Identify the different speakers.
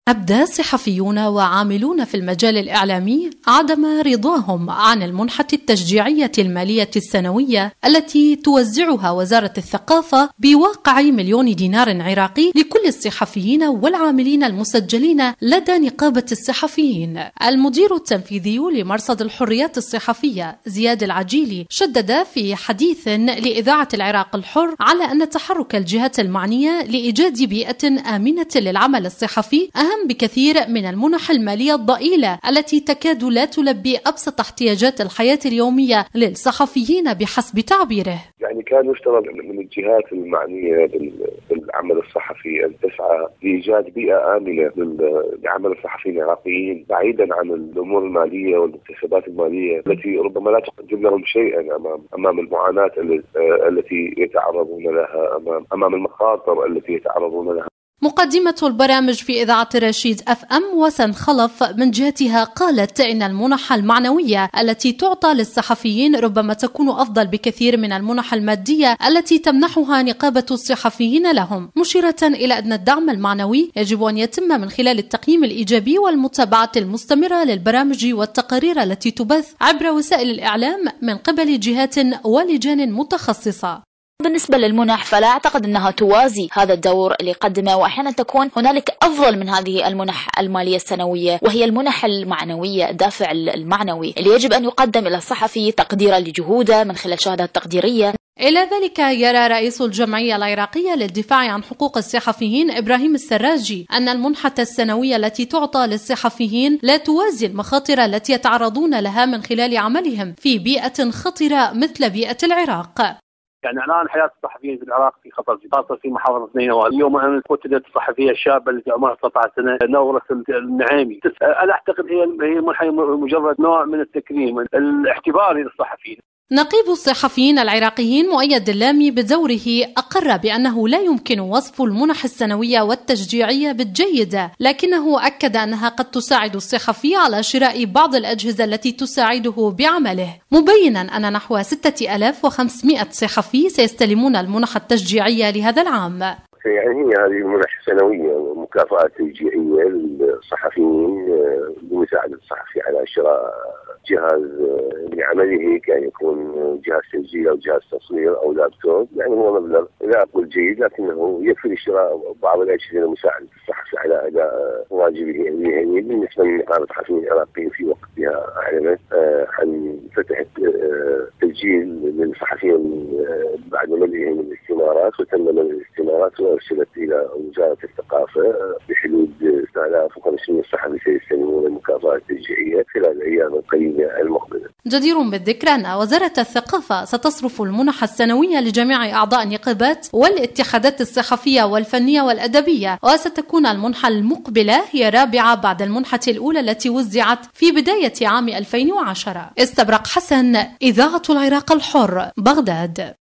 Speaker 1: أبدى صحفيون وعاملون في المجال الإعلامي عدم رضاهم عن المنحة التشجيعية المالية السنوية التي توزعها وزارة الثقافة بواقع 1,000,000 دينار عراقي لكل الصحفيين والعاملين المسجلين لدى نقابة الصحفيين. المدير التنفيذي لمرصد الحريات الصحفية زياد العجيلي شدد في حديث لإذاعة العراق الحر على أن تحرك الجهات المعنية لإيجاد بيئة آمنة للعمل الصحفي أهم بكثير من المنح المالية الضئيلة التي تكاد لا تلبي أبسط احتياجات الحياة اليومية للصحفيين بحسب تعبيره.
Speaker 2: يعني كان يفترض من الجهات المعنية بالعمل الصحفي أن تسعى لإيجاد بيئة آمنة لعمل الصحفيين العراقيين بعيدا عن الأمور المالية والمكتسبات المالية التي ربما لا تقدم لهم شيئا أمام المعاناة التي يتعرضون لها، أمام المخاطر التي يتعرضون لها.
Speaker 1: مقدمة البرامج في إذاعة رشيد FM وسن خلف من جهتها قالت إن المنح المعنوية التي تعطى للصحفيين ربما تكون أفضل بكثير من المنح المادية التي تمنحها نقابة الصحفيين لهم، مشيرة إلى أن الدعم المعنوي يجب أن يتم من خلال التقييم الإيجابي والمتابعة المستمرة للبرامج والتقارير التي تبث عبر وسائل الإعلام من قبل جهات ولجان متخصصة.
Speaker 3: بالنسبة للمنح فلا أعتقد أنها توازي هذا الدور اللي قدمه، وأحيانا تكون هنالك أفضل من هذه المنح المالية السنوية، وهي المنح المعنوية، الدافع المعنوي اللي يجب أن يقدم إلى الصحفي تقديرا لجهوده من خلال شهادات تقديرية.
Speaker 1: إلى ذلك يرى رئيس الجمعية العراقية للدفاع عن حقوق الصحفيين إبراهيم السراجي أن المنحة السنوية التي تعطى للصحفيين لا توازي المخاطر التي يتعرضون لها من خلال عملهم في بيئة خطرة مثل بيئة العراق.
Speaker 4: يعني الآن حياة الصحفيين في العراق في خطر، خاصة في محافظة نينوى. اليوم أنا قتلت الصحفية الشابة التي عمرها 19 سنة نورة النعيمي. أنا أعتقد هي مجرد نوع من التكريم، الاعتبار للصحفيين.
Speaker 1: نقيب الصحفيين العراقيين مؤيد اللامي بدوره أقر بأنه لا يمكن وصف المنح السنوية والتشجيعية بالجيدة، لكنه أكد أنها قد تساعد الصحفي على شراء بعض الأجهزة التي تساعده بعمله، مبينا أن نحو 6500 صحفي سيستلمون المنح التشجيعية لهذا العام.
Speaker 2: يعني هي هذه المنح السنوية مكافآت تشجيعية للصحفيين لمساعدة الصحفي على شراء جهاز لعمله، كان يكون جهاز تسجيل أو جهاز تصوير أو لابتوب. يعني هو مبلغ لا أقول جيد، لكنه يكفي شراء بعض الأجهزة لمساعدة الصحفي على أداء واجبه المهني. بالنسبة لنقابة الصحفيين العراقيين في وقتها أعلنت عن فتح تسجيل للصحفيين بعد ملئهم الاستمارات، وتم ملء الاستمارات وأرسلت إلى وزارة الثقافة بحدود 3500 صحفي سيستلمون المكافآت التشجيعية خلال الأيام القليلة المقبلة.
Speaker 1: جدير بالذكر أن وزارة الثقافة ستصرف المنح السنوية لجميع أعضاء النقابات والاتحادات الصحفية والفنية والأدبية، وستكون المنحة المقبلة هي رابعة بعد المنحة الأولى التي وزعت في بداية عام 2010. استبرق حسن، إذاعة العراق الحر، بغداد.